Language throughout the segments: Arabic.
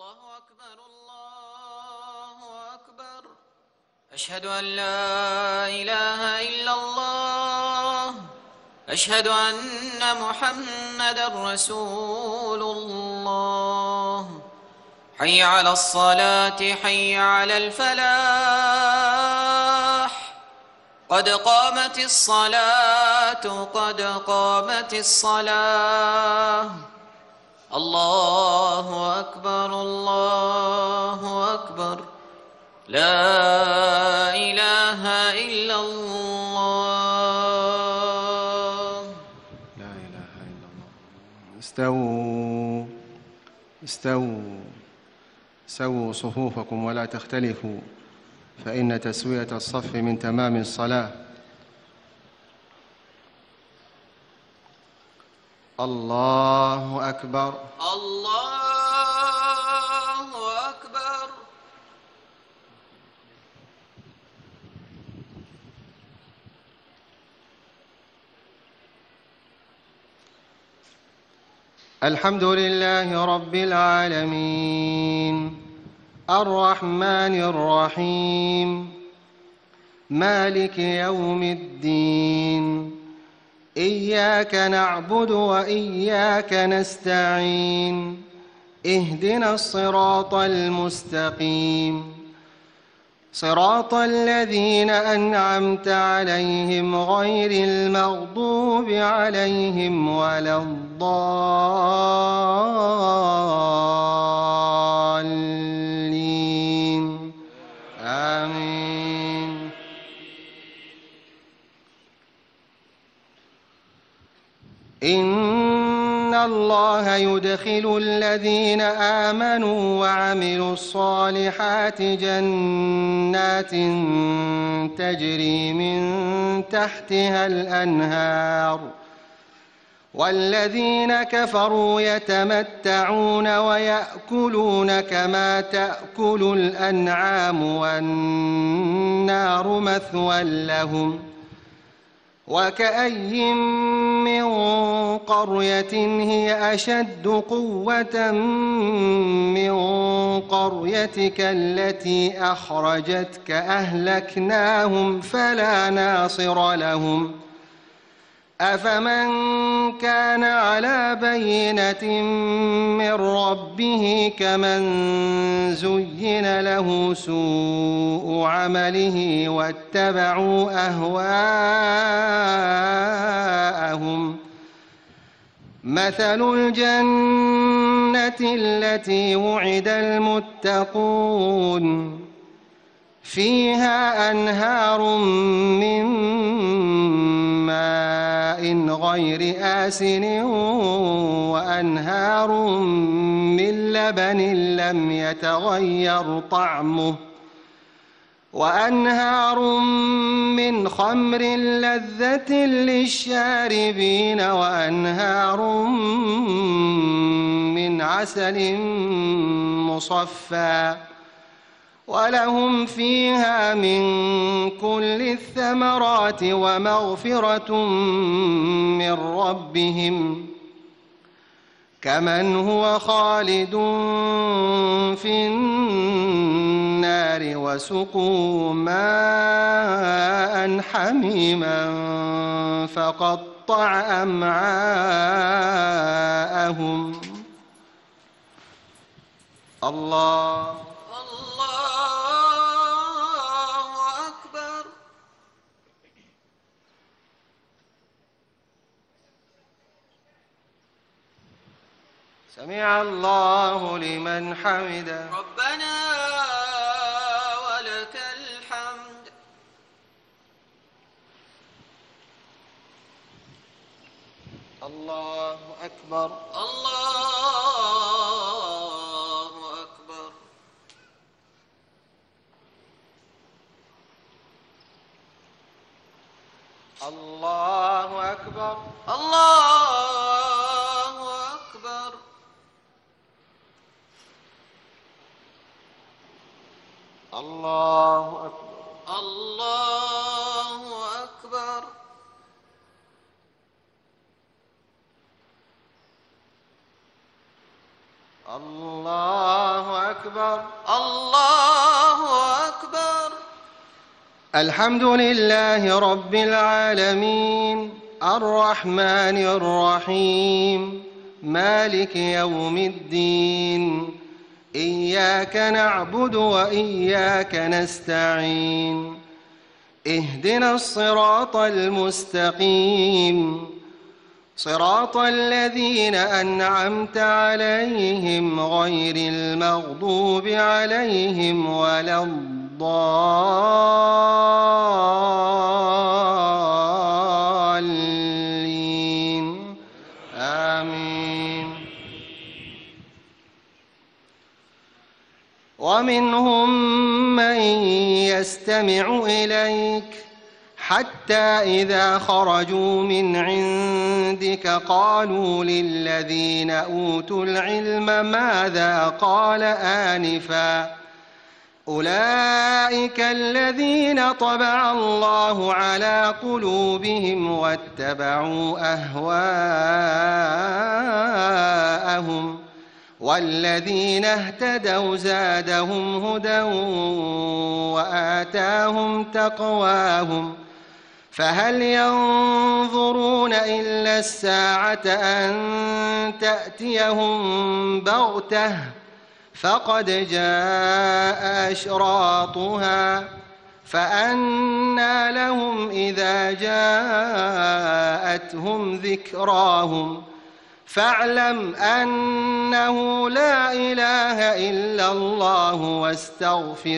الله أكبر الله أكبر. أشهد أن لا إله إلا الله. أشهد أن محمدًا رسول الله. حي على الصلاة حي على الفلاح. قد قامت الصلاة قد قامت الصلاة. الله أكبر الله أكبر. لا إله إلا الله. لا إله إلا الله. استووا استووا سووا صفوفكم ولا تختلفوا، فإن تسوية الصف من تمام الصلاة. الله أكبر الله أكبر. الحمد لله رب العالمين الرحمن الرحيم مالك يوم الدين. إياك نعبد وإياك نستعين. اهدنا الصراط المستقيم، صراط الذين أنعمت عليهم غير المغضوب عليهم ولا الضالين. آمين. إن الله يدخل الذين آمنوا وعملوا الصالحات جنات تجري من تحتها الأنهار، والذين كفروا يتمتعون ويأكلون كما تأكل الأنعام والنار مثوى لهم. وكأين من قرية هي أشد قوة من قريتك التي أخرجتك أهلكناهم فلا ناصر لهم. أفمن كان على بينة من ربه كمن زين له سوء عمله واتبعوا أهواءهم. مثل الجنة التي وعد المتقون فيها أنهار من ماء غير آسن وأنهار من لبن لم يتغير طعمه وأنهار من خمر لذة للشاربين وأنهار من عسل مصفى ولهم فيها من كل الثمرات ومغفرة من ربهم كمن هو خالد في النار وسقوا ماء حميما فقطع أمعاءهم. الله أكبر. سمع الله لمن حمده. ربنا ولك الحمد. الله أكبر الله أكبر. الله أكبر الله أكبر. الله أكبر الله أكبر. الله أكبر. الله أكبر. الحمد لله رب العالمين الرحمن الرحيم مالك يوم الدين إياك نعبد وإياك نستعين اهدنا الصراط المستقيم صراط الذين أنعمت عليهم غير المغضوب عليهم ولا الضالين آمين. ومنهم من يستمع إليك حتى إذا خرجوا من عندك قالوا للذين أوتوا العلم ماذا قال آنفا أولئك الذين طبع الله على قلوبهم واتبعوا أهواءهم والذين اهتدوا زادهم هدى وآتاهم تقواهم فهل ينظرون إلا الساعة أن تأتيهم بغتة فقد جاء أشراطها فأنى لهم إذا جاءتهم ذكراهم فاعلم أنه لا إله إلا الله واستغفر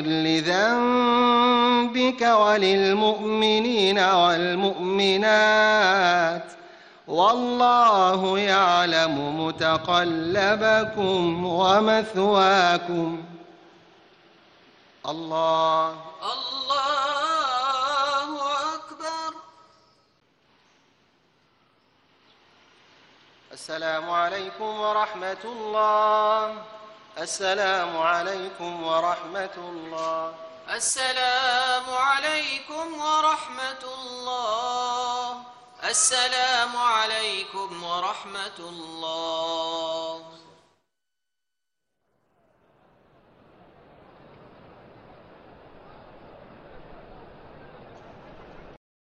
لذنبك وللمؤمنين والمؤمنات والله يعلم متقلبكم ومثواكم. الله أكبر. السلام عليكم ورحمة الله. السلام عليكم ورحمة الله. السلام عليكم ورحمة الله. السلام عليكم ورحمة الله.